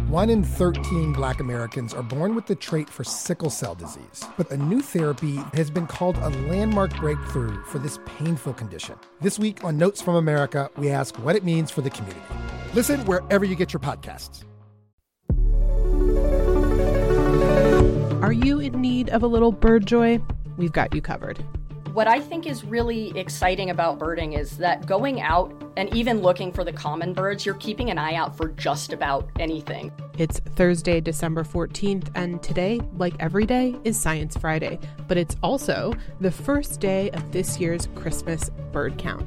1 in 13 Black Americans are born with the trait for sickle cell disease, but a new therapy has been called a landmark breakthrough for this painful condition. This week on Notes from America, we ask what it means for the community. Listen wherever you get your podcasts. Are you in need of a little bird joy? We've got you covered. What I think is really exciting about birding is that going out and even looking for the common birds, you're keeping an eye out for just about anything. It's Thursday, December 14th, and today, like every day, is Science Friday. But it's also the first day of this year's Christmas bird count.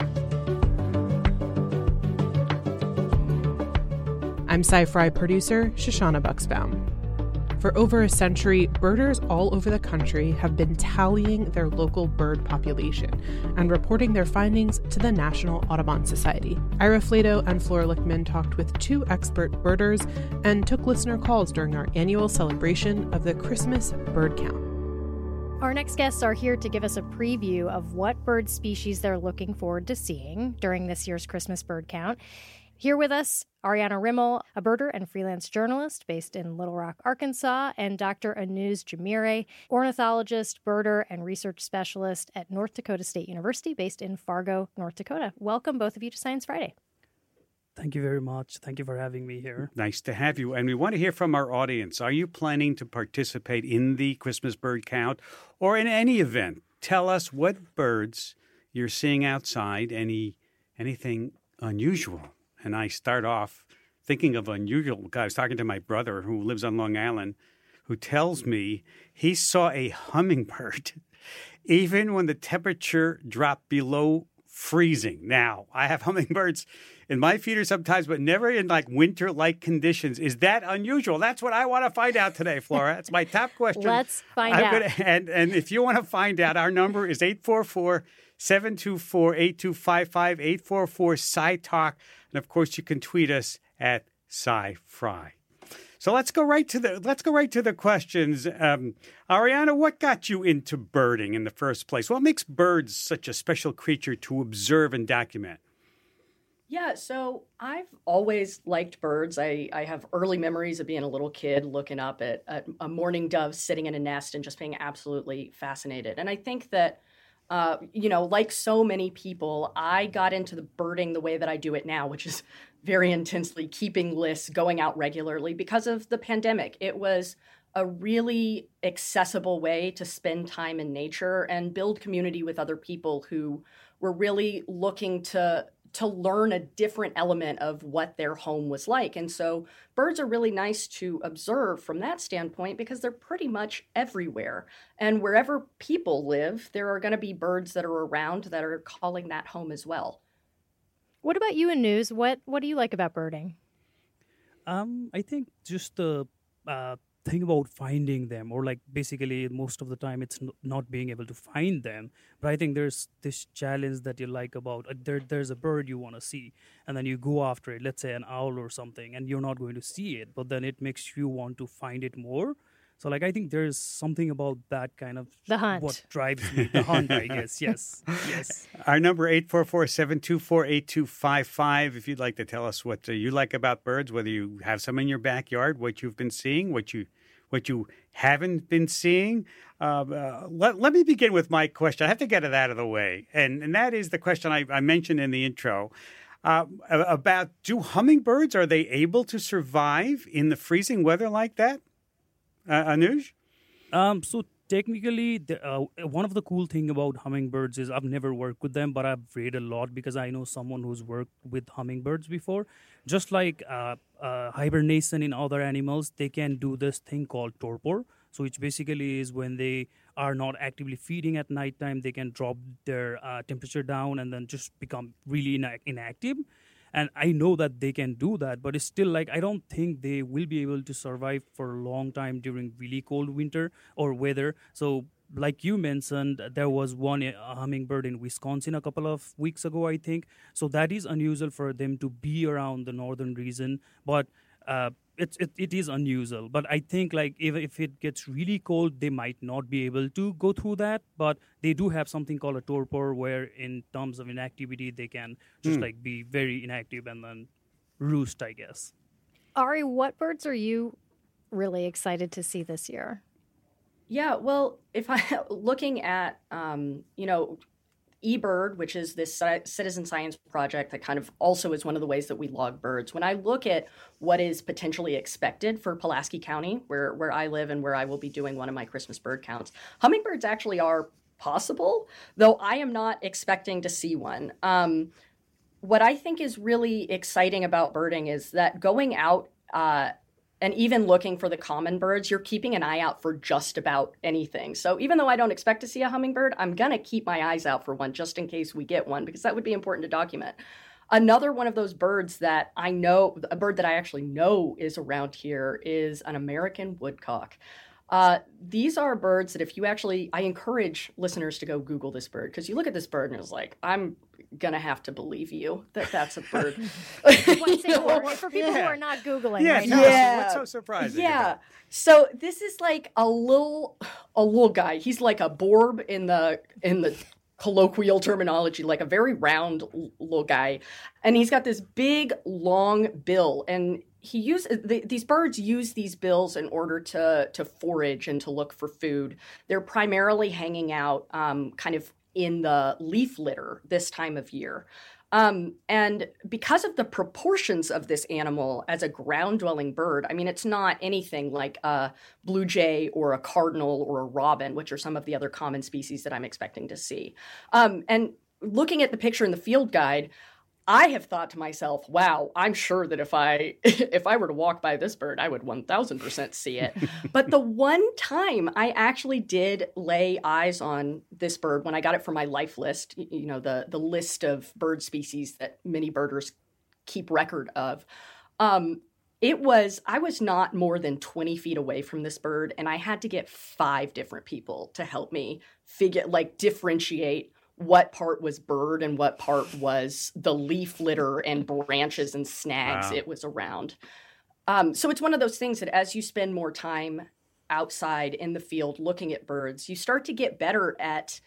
I'm Sci-Fi producer Shoshana Buxbaum. For over a century, birders all over the country have been tallying their local bird population and reporting their findings to the National Audubon Society. Ira Flato and Flora Lichtman talked with two expert birders and took listener calls during our annual celebration of the Christmas bird count. Our next guests are here to give us a preview of what bird species they're looking forward to seeing during this year's Christmas bird count. Here with us, Ariana Rimmel, a birder and freelance journalist based in Little Rock, Arkansas, and Dr. Anuj Jamire, ornithologist, birder, and research specialist at North Dakota State University based in Fargo, North Dakota. Welcome, both of you, to Science Friday. Thank you very much. Thank you for having me here. Nice to have you. And we want to hear from our audience. Are you planning to participate in the Christmas bird count or in any event? Tell us what birds you're seeing outside, anything unusual. And I start off thinking of unusual. I was talking to my brother who lives on Long Island, who tells me he saw a hummingbird even when the temperature dropped below freezing. Now, I have hummingbirds in my feeder sometimes, but never in like winter-like conditions. Is that unusual? That's what I want to find out today, Flora. That's my top question. Let's find out. And if you want to find out, our number is 844-724-8255, 844-SciTalk. And of course, you can tweet us at Sci-Fry. So let's go right to the questions. Ariana, what got you into birding in the first place? What makes birds such a special creature to observe and document? Yeah, so I've always liked birds. I have early memories of being a little kid looking up at a mourning dove sitting in a nest and just being absolutely fascinated. And I think that like so many people, I got into the birding the way that I do it now, which is very intensely keeping lists, going out regularly because of the pandemic. It was a really accessible way to spend time in nature and build community with other people who were really looking to learn a different element of what their home was like. And so birds are really nice to observe from that standpoint because they're pretty much everywhere. And wherever people live, there are going to be birds that are around that are calling that home as well. What about you, Anuj? What do you like about birding? I think just the thing about finding them, or like basically most of the time it's not being able to find them. But I think there's this challenge that you like about there's a bird you want to see, and then you go after it, let's say an owl or something, and you're not going to see it, but then it makes you want to find it more. So like I think there's something about that kind of the hunt. What drives me, the hunt, I guess. Yes. Our number 844-724-8255. If you'd like to tell us what you like about birds, whether you have some in your backyard, what you've been seeing, what you haven't been seeing. Let me begin with my question. I have to get it out of the way, and that is the question I mentioned in the intro about do hummingbirds, are they able to survive in the freezing weather like that? Anuj? So technically, one of the cool thing about hummingbirds is I've never worked with them, but I've read a lot because I know someone who's worked with hummingbirds before. Just like hibernation in other animals, they can do this thing called torpor. So which basically is when they are not actively feeding at nighttime, they can drop their temperature down and then just become really inactive. And I know that they can do that, but it's still like I don't think they will be able to survive for a long time during really cold winter or weather. So like you mentioned, there was one hummingbird in Wisconsin a couple of weeks ago, I think. So that is unusual for them to be around the northern region. But it is unusual. But I think like if it gets really cold, they might not be able to go through that. But they do have something called a torpor, where in terms of inactivity, they can just like be very inactive and then roost, I guess. Ari, what birds are you really excited to see this year? Yeah, well, if I looking at eBird, which is this citizen science project that kind of also is one of the ways that we log birds. When I look at what is potentially expected for Pulaski County, where I live and where I will be doing one of my Christmas bird counts, hummingbirds actually are possible, though I am not expecting to see one. What I think is really exciting about birding is that going out and even looking for the common birds, you're keeping an eye out for just about anything. So even though I don't expect to see a hummingbird, I'm going to keep my eyes out for one just in case we get one, because that would be important to document. Another one of those birds that I know, a bird that I actually know is around here, is an American woodcock. These are birds that I encourage listeners to go Google this bird, because you look at this bird and it's like, I'm going to have to believe you that that's a bird. For people who are not Googling right now. What's so surprising? Yeah. So this is like a little guy. He's like a borb in the colloquial terminology, like a very round little guy. And he's got this big, long bill. And these birds use these bills in order to forage and to look for food. They're primarily hanging out kind of in the leaf litter this time of year. And because of the proportions of this animal as a ground-dwelling bird, I mean, it's not anything like a blue jay or a cardinal or a robin, which are some of the other common species that I'm expecting to see. And looking at the picture in the field guide, I have thought to myself, wow, I'm sure that if I were to walk by this bird, I would 1000% see it. But the one time I actually did lay eyes on this bird when I got it for my life list, the list of bird species that many birders keep record of, I was not more than 20 feet away from this bird, and I had to get 5 different people to help me differentiate what part was bird and what part was the leaf litter and branches and snags it was around. So it's one of those things that as you spend more time outside in the field looking at birds, you start to get better at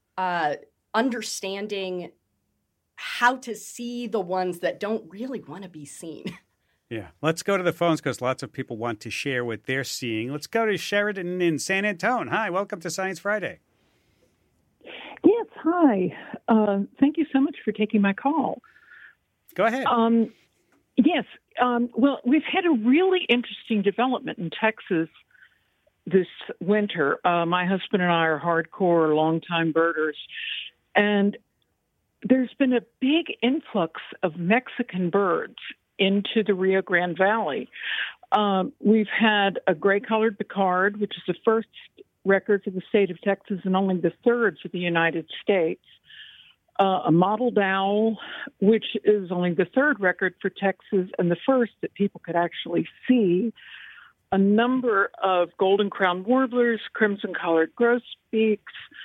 understanding how to see the ones that don't really want to be seen. Yeah. Let's go to the phones because lots of people want to share what they're seeing. Let's go to Sheridan in San Antonio. Hi, welcome to Science Friday. Yes, hi. Thank you so much for taking my call. Go ahead. Yes. Well, we've had a really interesting development in Texas this winter. My husband and I are hardcore, longtime birders, and there's been a big influx of Mexican birds into the Rio Grande Valley. We've had a gray-colored Picard, which is the first record for the state of Texas and only the third for the United States. A mottled owl, which is only the third record for Texas and the first that people could actually see. A number of golden-crowned warblers, crimson-collared grosbeaks,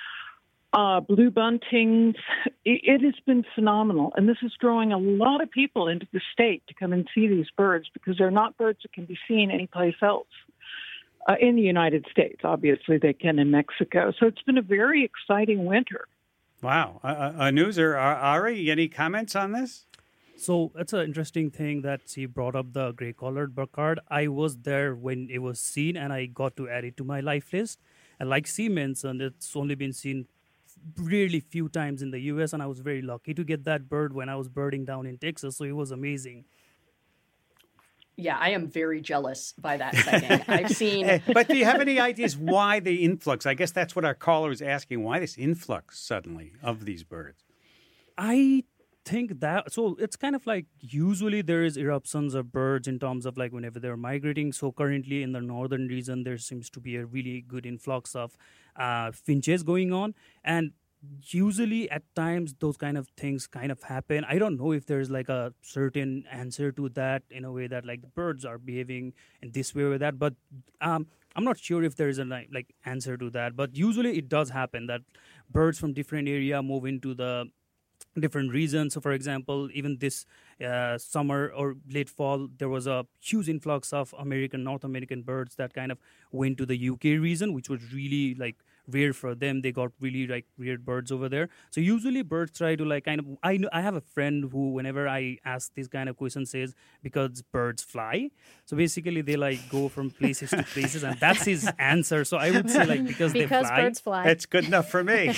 blue buntings. It has been phenomenal, and this is drawing a lot of people into the state to come and see these birds because they're not birds that can be seen anyplace else. In the United States, obviously, they can in Mexico. So it's been a very exciting winter. Wow. Anuzer, Ari, any comments on this? So it's an interesting thing that she brought up the gray-collared Picard. I was there when it was seen, and I got to add it to my life list. And like she mentioned, it's only been seen really few times in the U.S., and I was very lucky to get that bird when I was birding down in Texas, so it was amazing. Yeah, I am very jealous by that sighting. I've seen... But do you have any ideas why the influx? I guess that's what our caller is asking. Why this influx suddenly of these birds? I think that... So it's kind of like usually there is eruptions of birds in terms of like whenever they're migrating. So currently in the northern region, there seems to be a really good influx of finches going on. And usually at times those kind of things kind of happen. I don't know if there's like a certain answer to that in a way that like the birds are behaving in this way or that, but I'm not sure if there is a like answer to that. But usually it does happen that birds from different area move into the different regions. So for example, even this summer or late fall, there was a huge influx of North American birds that kind of went to the UK region, which was really like rare for them. They got really like weird birds over there. So usually birds try to like kind of, I have a friend who whenever I ask this kind of question says because birds fly. So basically they like go from places to places, and that's his answer. So I would say like because they fly. birds fly. It's good enough for me.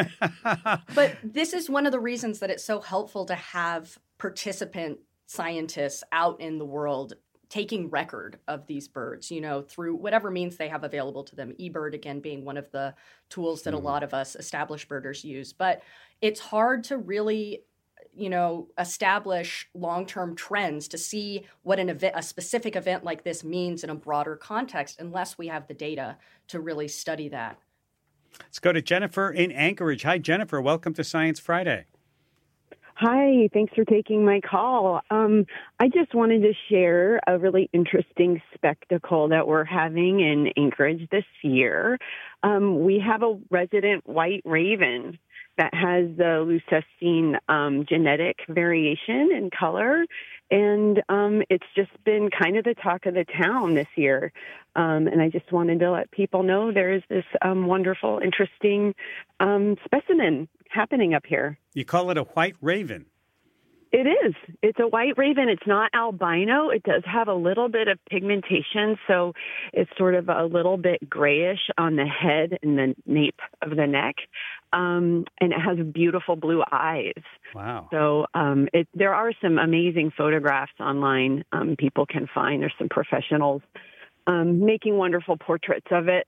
But this is one of the reasons that it's so helpful to have participant scientists out in the world taking record of these birds, through whatever means they have available to them. eBird, again, being one of the tools that a lot of us established birders use. But it's hard to really, establish long-term trends to see what a specific event like this means in a broader context unless we have the data to really study that. Let's go to Jennifer in Anchorage. Hi, Jennifer. Welcome to Science Friday. Hi, thanks for taking my call. I just wanted to share a really interesting spectacle that we're having in Anchorage this year. We have a resident white raven that has the leuciscine genetic variation in color, and it's just been kind of the talk of the town this year. And I just wanted to let people know there is this wonderful, interesting specimen happening up here. You call it a white raven? It is. It's a white raven. It's not albino. It does have a little bit of pigmentation, so it's sort of a little bit grayish on the head and the nape of the neck. And it has beautiful blue eyes. Wow. So there are some amazing photographs online people can find. There's some professionals making wonderful portraits of it.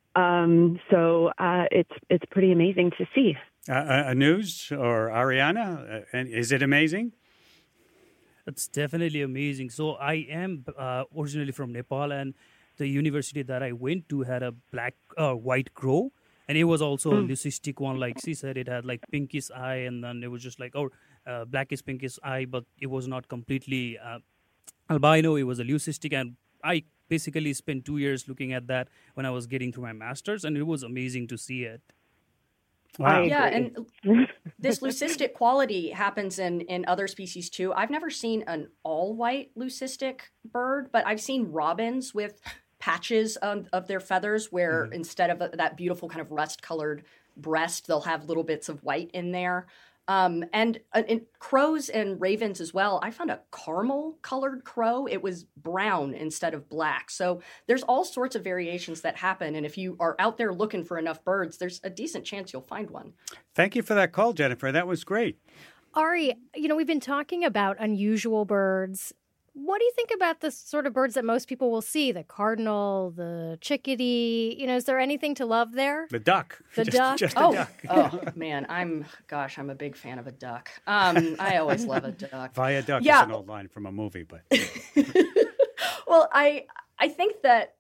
So it's pretty amazing to see. Anuj or Ariana, is it amazing? It's definitely amazing. So I am originally from Nepal, and the university that I went to had a white crow, and it was also a leucistic one. Like she said, it had like pinkish eye, and then it was just like blackish pinkish eye, but it was not completely albino. It was a leucistic, and I basically spent 2 years looking at that when I was getting through my master's, and it was amazing to see it. Wow. Yeah, and this leucistic quality happens in other species too. I've never seen an all-white leucistic bird, but I've seen robins with patches of their feathers where instead of that beautiful kind of rust-colored breast, they'll have little bits of white in there. And crows and ravens as well. I found a caramel-colored crow. It was brown instead of black. So there's all sorts of variations that happen. And if you are out there looking for enough birds, there's a decent chance you'll find one. Thank you for that call, Jennifer. That was great. Ari, we've been talking about unusual birds. What do you think about the sort of birds that most people will see? The cardinal, the chickadee. Is there anything to love there? The duck. Duck? Just a duck. Oh, man, I'm a big fan of a duck. I always love a duck. Viaduct is an old line from a movie, but. Well, I think that,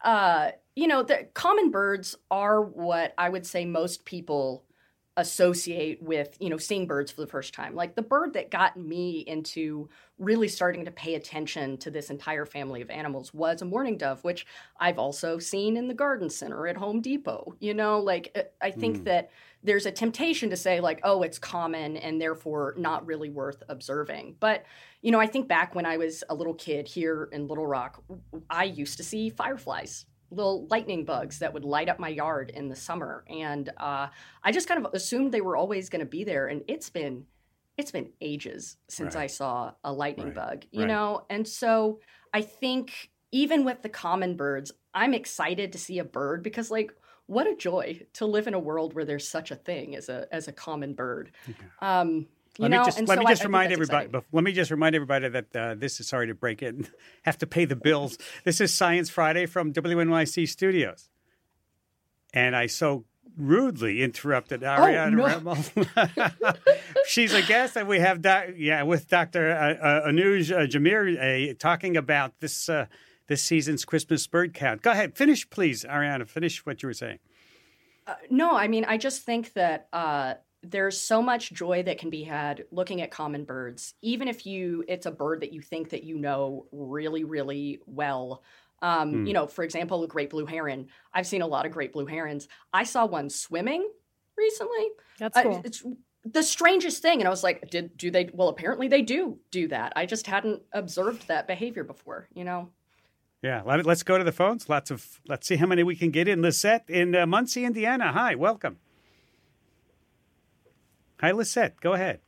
the common birds are what I would say most people associate with, seeing birds for the first time. Like the bird that got me into really starting to pay attention to this entire family of animals was a mourning dove, which I've also seen in the garden center at Home Depot. I think that there's a temptation to say like, oh, it's common and therefore not really worth observing. But, I think back when I was a little kid here in Little Rock, I used to see fireflies, little lightning bugs that would light up my yard in the summer. And I just kind of assumed they were always going to be there. And it's been ages since I saw a lightning bug, you know? And so I think even with the common birds, I'm excited to see a bird because like, what a joy to live in a world where there's such a thing as a common bird. Let me just remind everybody that this is, sorry to break in, have to pay the bills. This is Science Friday from WNYC Studios. And I so rudely interrupted Ariana Rimmel. She's a guest, and we have with Dr. Anuj Jamir talking about this season's Christmas bird count. Go ahead, finish, please, Ariana. Finish what you were saying. No, I mean, I just think that there's so much joy that can be had looking at common birds, even if it's a bird that you think that really, really well. For example, a great blue heron. I've seen a lot of great blue herons. I saw one swimming recently. That's cool. It's the strangest thing. And I was like, do they? Well, apparently they do that. I just hadn't observed that behavior before, Yeah, let's go to the phones. Let's see how many we can get in. Lisette in Muncie, Indiana. Hi, welcome. Hi, Lisette. Go ahead.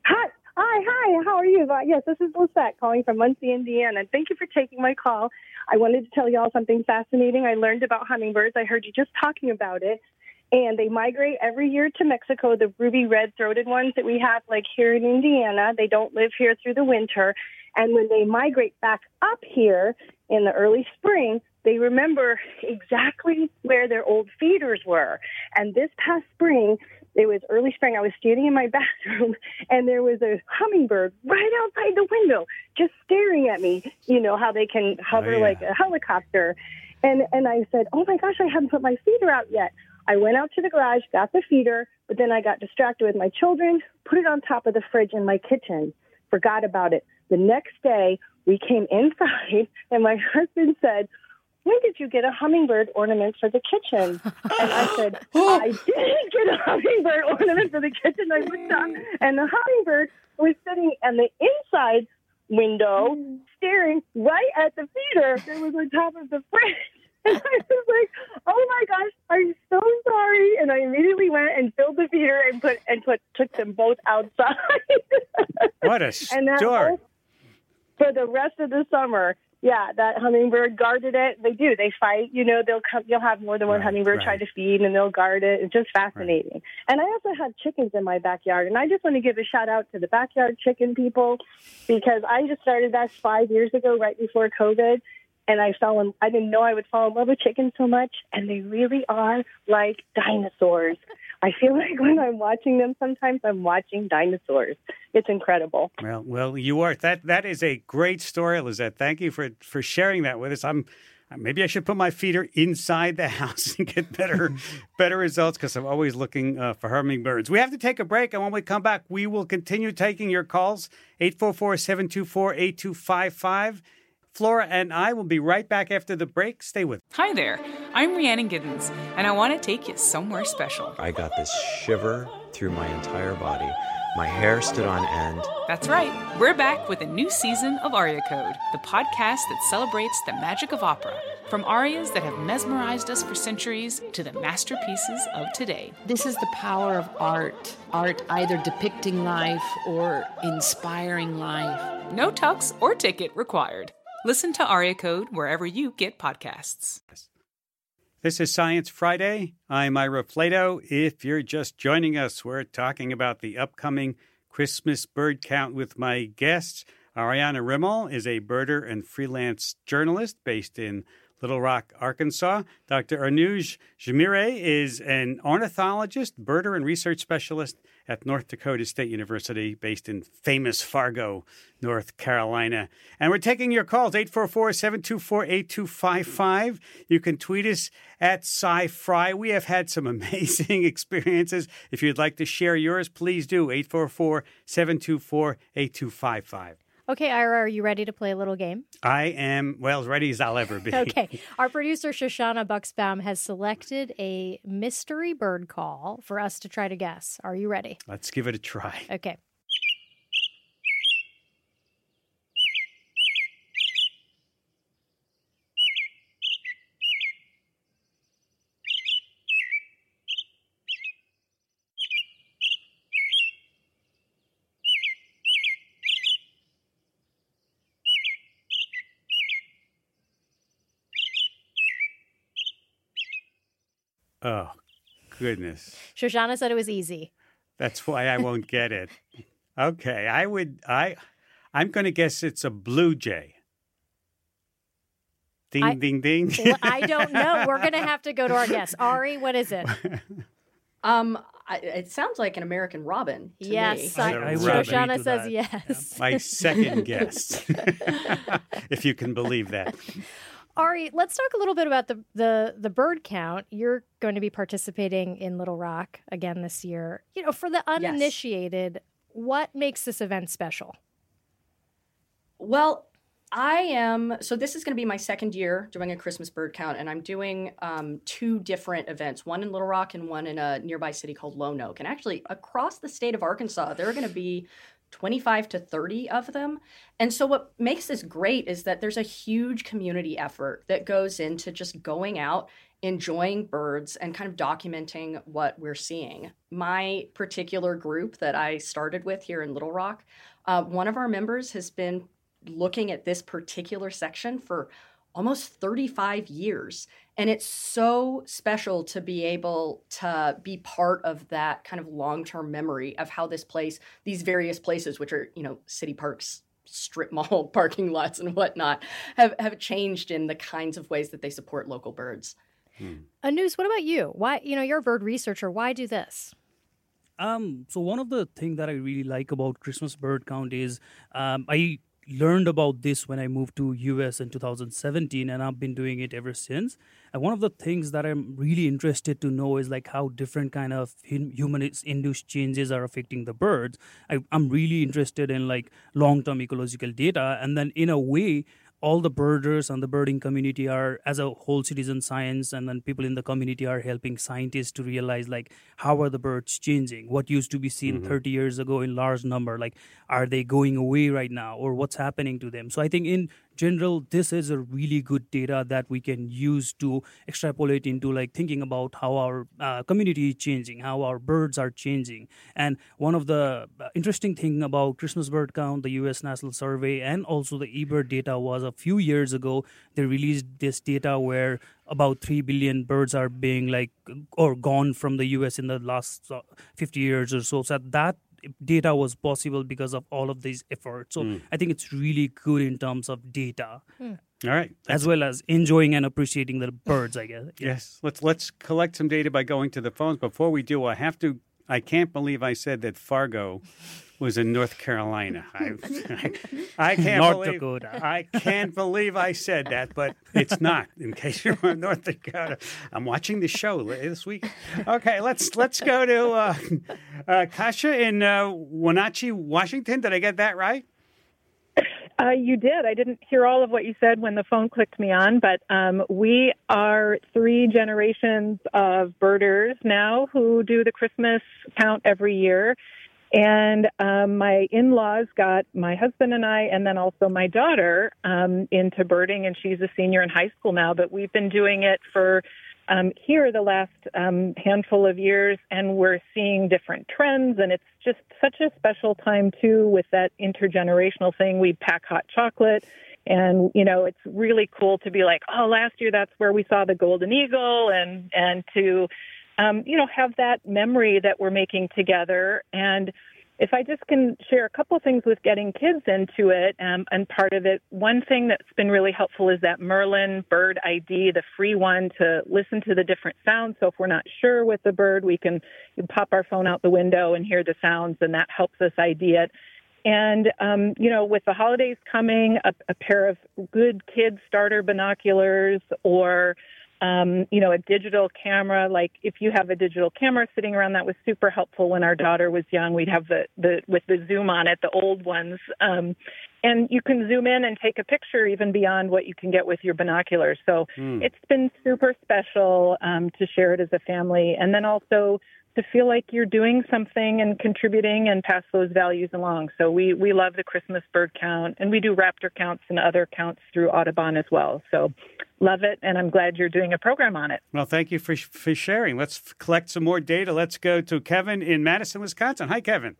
Hi. How are you? Yes, this is Lisette calling from Muncie, Indiana. Thank you for taking my call. I wanted to tell you all something fascinating. I learned about hummingbirds. I heard you just talking about it. And they migrate every year to Mexico, the ruby red-throated ones that we have like here in Indiana. They don't live here through the winter. And when they migrate back up here in the early spring, they remember exactly where their old feeders were. And this past spring, it was early spring, I was standing in my bathroom, and there was a hummingbird right outside the window just staring at me. You know how they can hover like a helicopter. And I said, oh, my gosh, I haven't put my feeder out yet. I went out to the garage, got the feeder, but then I got distracted with my children, put it on top of the fridge in my kitchen, forgot about it. The next day, we came inside, and my husband said, when did you get a hummingbird ornament for the kitchen? And I said, I didn't get a hummingbird ornament for the kitchen. I looked up, and the hummingbird was sitting in the inside window, staring right at the feeder that was on top of the fridge. And I was like, oh my gosh, I'm so sorry. And I immediately went and filled the feeder and took them both outside. What a story. For the rest of the summer, yeah, that hummingbird guarded it. They do. They fight. You know, you'll have more than one hummingbird try to feed, and they'll guard it. It's just fascinating. Right. And I also have chickens in my backyard, and I just want to give a shout out to the backyard chicken people, because I just started that 5 years ago, right before COVID. And I didn't know I would fall in love with chickens so much, and they really are like dinosaurs. I feel like when I'm watching them, sometimes I'm watching dinosaurs. It's incredible. Well, you are. That is a great story, Lizette. Thank you for sharing that with us. Maybe I should put my feeder inside the house and get better results, because I'm always looking for hummingbirds. We have to take a break, and when we come back, we will continue taking your calls, 844-724-8255. Flora and I will be right back after the break. Stay with us. Hi there. I'm Rhiannon Giddens, and I want to take you somewhere special. I got this shiver through my entire body. My hair stood on end. That's right. We're back with a new season of Aria Code, the podcast that celebrates the magic of opera. From arias that have mesmerized us for centuries to the masterpieces of today. This is the power of art. Art either depicting life or inspiring life. No tux or ticket required. Listen to Aria Code wherever you get podcasts. This is Science Friday. I'm Ira Flato. If you're just joining us, we're talking about the upcoming Christmas bird count with my guests. Ariana Rimmel is a birder and freelance journalist based in Little Rock, Arkansas. Dr. Anuj Jhamire is an ornithologist, birder, and research specialist at North Dakota State University, based in famous Fargo, North Carolina. And we're taking your calls, 844-724-8255. You can tweet us at SciFri. We have had some amazing experiences. If you'd like to share yours, please do, 844-724-8255. Okay, Ira, are you ready to play a little game? I am, as ready as I'll ever be. Okay. Our producer, Shoshana Buxbaum, has selected a mystery bird call for us to try to guess. Are you ready? Let's give it a try. Okay. Oh, goodness. Shoshana said it was easy. That's why I won't get it. Okay, I'm going to guess it's a blue jay. Ding, ding, ding. Well, I don't know. We're going to have to go to our guess. Ari, what is it? It sounds like an American robin to me. Shoshana says yes. Yeah. My second guess, if you can believe that. Ari, let's talk a little bit about the bird count. You're going to be participating in Little Rock again this year. You know, for the uninitiated, what makes this event special? Well, so this is going to be my second year doing a Christmas bird count, and I'm doing two different events, one in Little Rock and one in a nearby city called Lone Oak. And actually, across the state of Arkansas, there are going to be 25 to 30 of them. And so what makes this great is that there's a huge community effort that goes into just going out, enjoying birds, and kind of documenting what we're seeing. My particular group that I started with here in Little Rock, one of our members has been looking at this particular section for almost 35 years. And it's so special to be able to be part of that kind of long-term memory of how this place, these various places, which are, city parks, strip mall parking lots and whatnot, have changed in the kinds of ways that they support local birds. Anus, what about you? Why, you're a bird researcher. Why do this? So one of the things that I really like about Christmas bird count is I learned about this when I moved to US in 2017, and I've been doing it ever since. And one of the things that I'm really interested to know is like how different kind of human-induced changes are affecting the birds. I'm really interested in like long-term ecological data, and then in a way, all the birders and the birding community are, as a whole, citizen science, and then people in the community are helping scientists to realize, like, how are the birds changing? What used to be seen 30 years ago in large number, like, are they going away right now, or what's happening to them? So I think in general, this is a really good data that we can use to extrapolate into, like, thinking about how our community is changing, how our birds are changing. And one of the interesting thing about Christmas bird count, the U.S. National Survey, and also the eBird data was a few years ago, they released this data where about 3 billion birds are being gone from the U.S. in the last 50 years or so. So that data was possible because of all of these efforts. So I think it's really good in terms of data. All right. As well as enjoying and appreciating the birds, I guess. Yes. Let's collect some data by going to the phones. Before we do, I can't believe I said that Fargo was in North Carolina. I can't North believe, Dakota. I can't believe I said that, but it's not. In case you're in North Dakota, I'm watching the show this week. Okay, let's go to Kasha in Wenatchee, Washington. Did I get that right? You did. I didn't hear all of what you said when the phone clicked me on, but we are 3 generations of birders now who do the Christmas count every year. And my in-laws got my husband and I, and then also my daughter, into birding, and she's a senior in high school now. But we've been doing it for here the last handful of years, and we're seeing different trends. And it's just such a special time, too, with that intergenerational thing. We pack hot chocolate. And, it's really cool to be like, oh, last year that's where we saw the golden eagle, and to have that memory that we're making together. And if I just can share a couple of things with getting kids into it, and part of it, one thing that's been really helpful is that Merlin Bird ID, the free one, to listen to the different sounds. So if we're not sure with the bird, we can pop our phone out the window and hear the sounds, and that helps us ID it. And, with the holidays coming, a pair of good kid starter binoculars, or a digital camera. Like if you have a digital camera sitting around, that was super helpful when our daughter was young. We'd have the with the zoom on it, the old ones. And you can zoom in and take a picture even beyond what you can get with your binoculars. So it's been super special to share it as a family. And then also to feel like you're doing something and contributing and pass those values along. So we love the Christmas bird count, and we do raptor counts and other counts through Audubon as well. So love it, and I'm glad you're doing a program on it. Well, thank you for sharing. Let's collect some more data. Let's go to Kevin in Madison, Wisconsin. Hi, Kevin.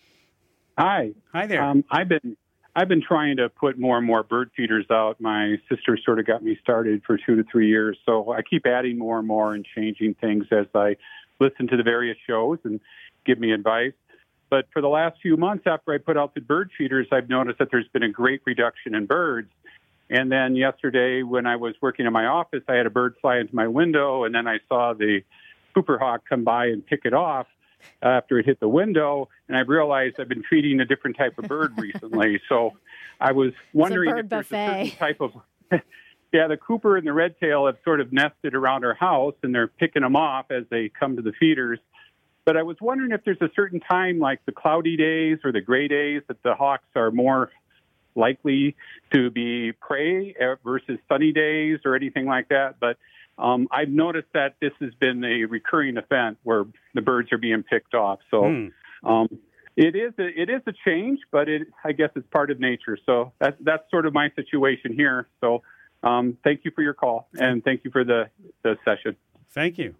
Hi. Hi there. I've been trying to put more and more bird feeders out. My sister sort of got me started for 2 to 3 years, so I keep adding more and more and changing things as I listen to the various shows and give me advice. But for the last few months after I put out the bird feeders, I've noticed that there's been a great reduction in birds. And then yesterday when I was working in my office, I had a bird fly into my window, and then I saw the Cooper hawk come by and pick it off after it hit the window, and I realized I've been feeding a different type of bird recently. So I was wondering if there's a certain type of... Yeah, the Cooper and the Redtail have sort of nested around our house, and they're picking them off as they come to the feeders. But I was wondering if there's a certain time, like the cloudy days or the gray days, that the hawks are more likely to be prey versus sunny days or anything like that. But I've noticed that this has been a recurring event where the birds are being picked off. So It is a change, but I guess it's part of nature. So that's sort of my situation here. So thank you for your call, and thank you for the session. Thank you.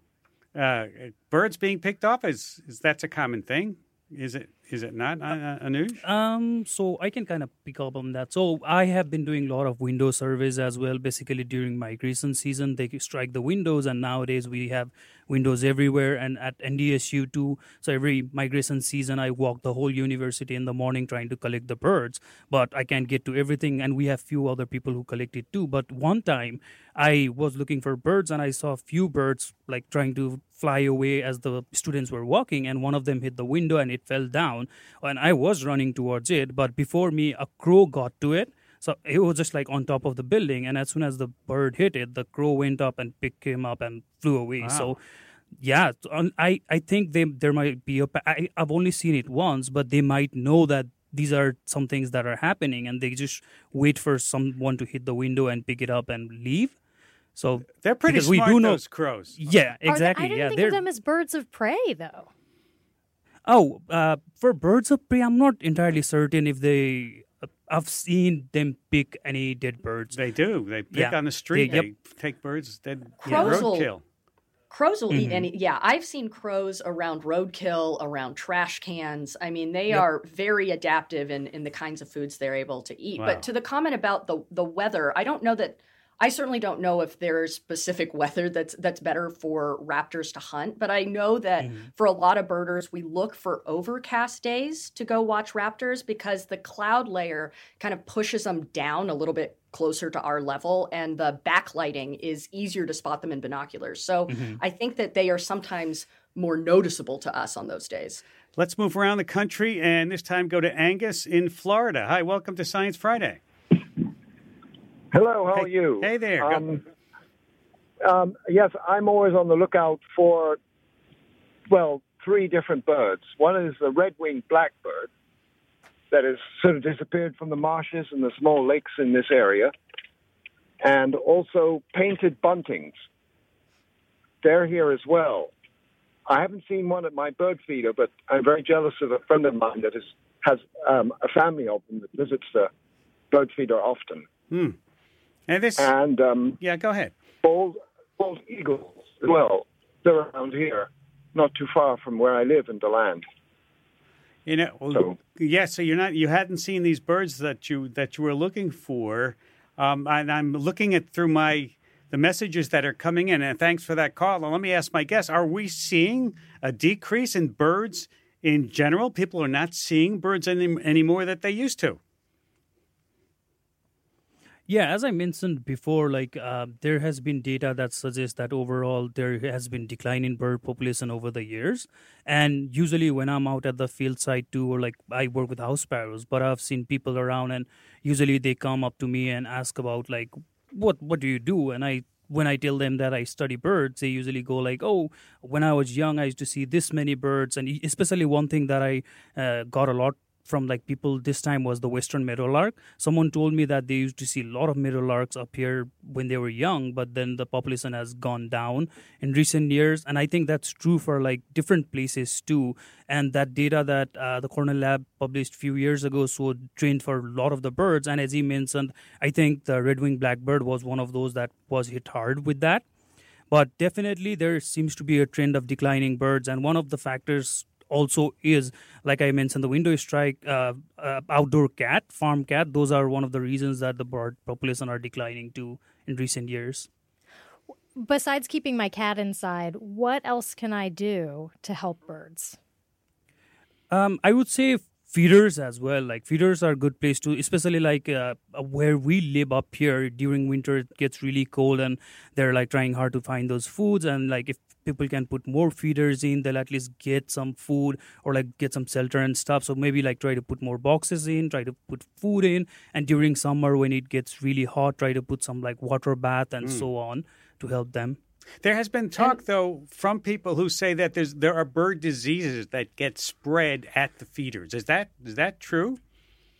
Birds being picked off, is that's a common thing? Is it not, Anuj? So I can kind of pick up on that. So I have been doing a lot of window surveys as well. Basically, during migration season, they strike the windows, and nowadays we have windows everywhere, and at NDSU too. So every migration season, I walk the whole university in the morning trying to collect the birds, but I can't get to everything, and we have few other people who collect it too. But one time, I was looking for birds, and I saw a few birds like trying to fly away as the students were walking, and one of them hit the window and it fell down, and I was running towards it, but before me, a crow got to it. So it was just like on top of the building, and as soon as the bird hit it, the crow went up and picked him up and flew away. Wow. So yeah, I think there might be I've only seen it once, but they might know that these are some things that are happening, and they just wait for someone to hit the window and pick it up and leave. So they're pretty smart, those crows. Yeah, exactly. I didn't think of them as birds of prey, though. Oh, for birds of prey, I'm not entirely certain if they... I've seen them pick any dead birds. They do. They pick on the street. They take birds, dead roadkill. Crows will eat any. Yeah, I've seen crows around roadkill, around trash cans. I mean, they are very adaptive in the kinds of foods they're able to eat. Wow. But to the comment about the weather, I certainly don't know if there's specific weather that's better for raptors to hunt, but I know that for a lot of birders, we look for overcast days to go watch raptors because the cloud layer kind of pushes them down a little bit closer to our level, and the backlighting is easier to spot them in binoculars. So I think that they are sometimes more noticeable to us on those days. Let's move around the country, and this time go to Angus in Florida. Hi, welcome to Science Friday. Hello, how are you? Hey there. Yes, I'm always on the lookout for, three different birds. One is the red-winged blackbird that has sort of disappeared from the marshes and the small lakes in this area, and also painted buntings. They're here as well. I haven't seen one at my bird feeder, but I'm very jealous of a friend of mine that has a family of them that visits the bird feeder often. And go ahead. Bald eagles as well. They're around here, not too far from where I live in DeLand. So you hadn't seen these birds that you were looking for, and I'm looking at through the messages that are coming in. And thanks for that call. Now, let me ask my guest: are we seeing a decrease in birds in general? People are not seeing birds anymore that they used to. Yeah, as I mentioned before, there has been data that suggests that overall there has been decline in bird population over the years. And usually when I'm out at the field site too, or I work with house sparrows, but I've seen people around, and usually they come up to me and ask about what do you do? And when I tell them that I study birds, they usually go oh, when I was young, I used to see this many birds. And especially one thing that I got a lot from people this time was the western meadowlark. Someone told me that they used to see a lot of meadowlarks up here when they were young, but then the population has gone down in recent years. And I think that's true for different places too. And that data that the Cornell Lab published a few years ago showed trend for a lot of the birds. And as he mentioned, I think the red-winged blackbird was one of those that was hit hard with that. But definitely there seems to be a trend of declining birds. And one of the factors also is, like I mentioned, the window strike, outdoor cat, farm cat. Those are one of the reasons that the bird population are declining too in recent years. Besides keeping my cat inside, what else can I do to help birds? I would say feeders as well. Feeders are a good place to, especially where we live up here during winter, it gets really cold, and they're trying hard to find those foods. And if people can put more feeders in, they'll at least get some food or get some shelter and stuff. So maybe try to put more boxes in, try to put food in. And during summer when it gets really hot, try to put some water bath and so on to help them. There has been talk, though, from people who say that there are bird diseases that get spread at the feeders. Is that true?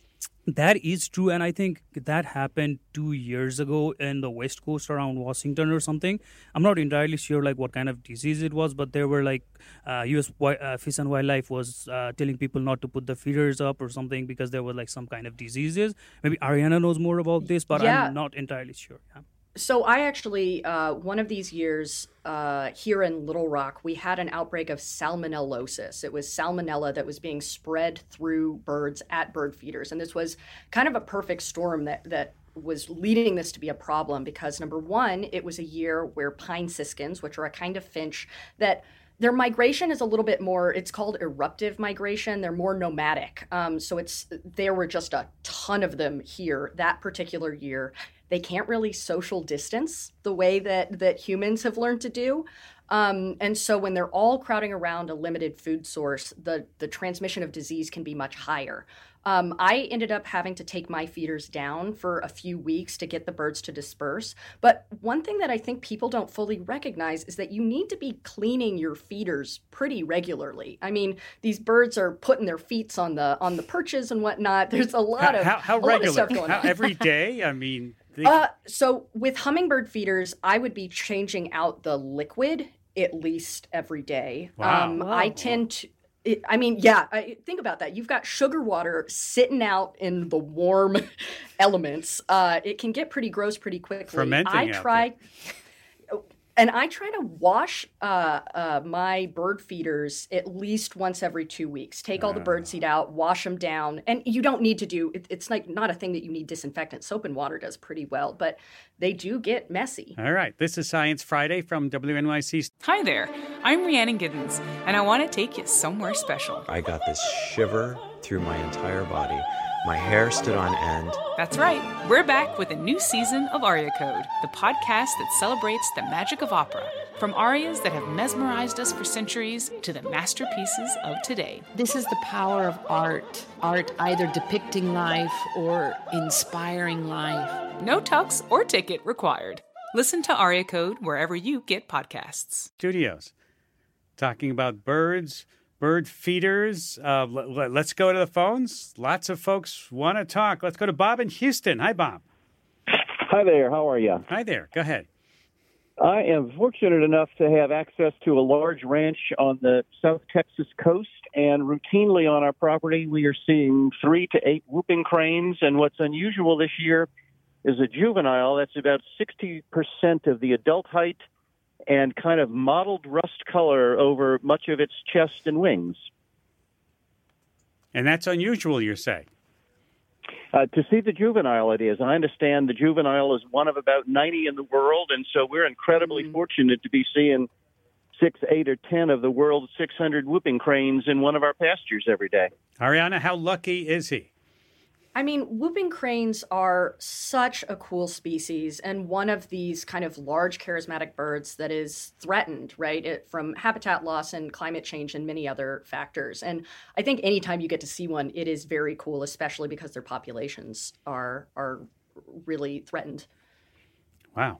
That is true, and I think that happened 2 years ago in the West Coast around Washington or something. I'm not entirely sure like what kind of disease it was, but there were like U.S. Fish and Wildlife was telling people not to put the feeders up or something because there were like some kind of diseases. Maybe Ariana knows more about this, but I'm not entirely sure. Yeah. So I actually, one of these years here in Little Rock, we had an outbreak of salmonellosis. It was salmonella that was being spread through birds at bird feeders. And this was kind of a perfect storm that was leading this to be a problem because, number one, it was a year where pine siskins, which are a kind of finch that their migration is a little bit more, it's called eruptive migration. They're more nomadic. So there were just a ton of them here that particular year. They can't really social distance the way that humans have learned to do. And so when they're all crowding around a limited food source, the transmission of disease can be much higher. I ended up having to take my feeders down for a few weeks to get the birds to disperse. But one thing that I think people don't fully recognize is that you need to be cleaning your feeders pretty regularly. I mean, these birds are putting their feet on the perches and whatnot. There's a lot of stuff going on. Every day? I mean... So with hummingbird feeders, I would be changing out the liquid at least every day. Wow. I tend to... think about that. You've got sugar water sitting out in the warm elements. It can get pretty gross pretty quickly. Fermenting And I try to wash my bird feeders at least once every 2 weeks. Take all the bird seed out, wash them down. And you don't need to do, it's like not a thing that you need disinfectant. Soap and water does pretty well, but they do get messy. All right. This is Science Friday from WNYC. Hi there. I'm Rhiannon Giddens, and I want to take you somewhere special. I got this shiver through my entire body. My hair stood on end. That's right. We're back with a new season of Aria Code, the podcast that celebrates the magic of opera, from arias that have mesmerized us for centuries to the masterpieces of today. This is the power of art. Art either depicting life or inspiring life. No tux or ticket required. Listen to Aria Code wherever you get podcasts. Studios, talking about birds, bird feeders. Let's go to the phones. Lots of folks want to talk. Let's go to Bob in Houston. Hi, Bob. Hi there. How are you? Hi there. Go ahead. I am fortunate enough to have access to a large ranch on the South Texas coast, and routinely on our property we are seeing 3 to 8 whooping cranes, and what's unusual this year is a juvenile that's about 60% of the adult height and kind of mottled rust color over much of its chest and wings. And that's unusual, you say? To see the juvenile, it is. I understand the juvenile is one of about 90 in the world, and so we're incredibly fortunate to be seeing 6, 8, or 10 of the world's 600 whooping cranes in one of our pastures every day. Ariana, how lucky is he? I mean, whooping cranes are such a cool species and one of these kind of large charismatic birds that is threatened, right, from habitat loss and climate change and many other factors. And I think anytime you get to see one, it is very cool, especially because their populations are really threatened. Wow.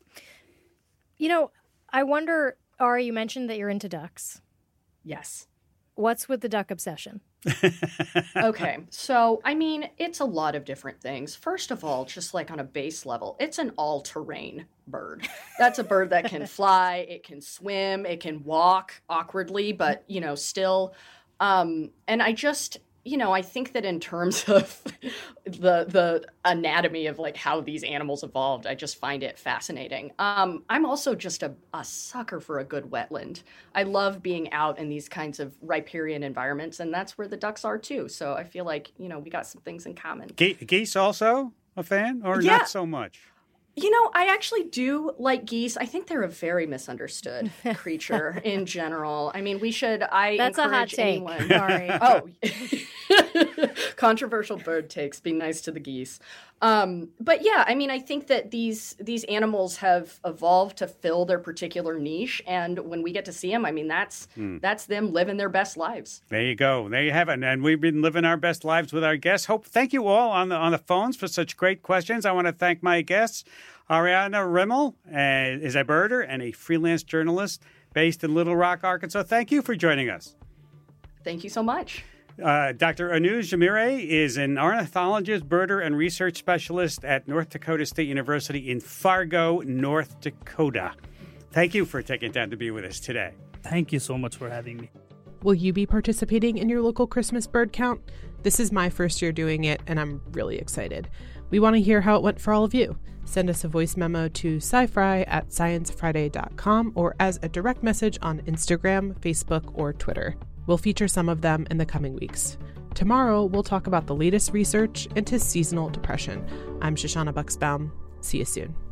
You know, I wonder, Ari, you mentioned that you're into ducks. Yes. What's with the duck obsession? Okay, so, I mean, it's a lot of different things. First of all, just like on a base level, it's an all-terrain bird. That's a bird that can fly, it can swim, it can walk awkwardly, but, you know, still. And I just, you know, I think that in terms of the anatomy of like how these animals evolved, I just find it fascinating. I'm also just a sucker for a good wetland. I love being out in these kinds of riparian environments, and that's where the ducks are too. So I feel like, you know, we got some things in common. Geese also a fan, or not so much? You know, I actually do like geese. I think they're a very misunderstood creature in general. I mean, That's a hot take. Anyone. Sorry. Oh, controversial bird takes. Be nice to the geese. But yeah, I mean, I think that these animals have evolved to fill their particular niche, and when we get to see them, I mean, that's them living their best lives. There you go. There you have it. And we've been living our best lives with our guests. Thank you all on the phones for such great questions. I want to thank my guests. Ariana Rimmel is a birder and a freelance journalist based in Little Rock, Arkansas. Thank you for joining us. Thank you so much. Dr. Anu Jamire is an ornithologist, birder, and research specialist at North Dakota State University in Fargo, North Dakota. Thank you for taking time to be with us today. Thank you so much for having me. Will you be participating in your local Christmas bird count? This is my first year doing it, and I'm really excited. We want to hear how it went for all of you. Send us a voice memo to scifry@sciencefriday.com or as a direct message on Instagram, Facebook, or Twitter. We'll feature some of them in the coming weeks. Tomorrow, we'll talk about the latest research into seasonal depression. I'm Shoshana Buxbaum. See you soon.